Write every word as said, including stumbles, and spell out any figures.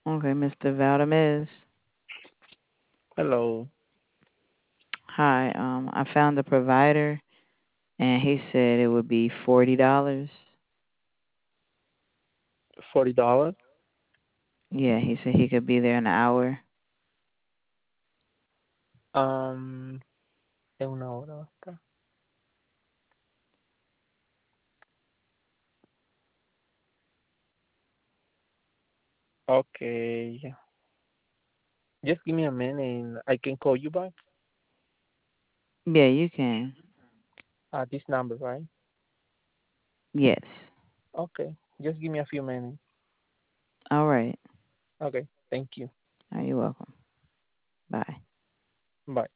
Okay, mister Valdemez. Hello. Hi. Um, I found the provider, and he said it would be forty dollars. Forty dollars. Yeah, he said he could be there in an hour. Um, en una hora va a estar. Okay. Just give me a minute and I can call you back. Yeah, you can. Uh, this number, right? Yes. Okay. Just give me a few minutes. All right. Okay. Thank you. Are you welcome? Bye. Bye.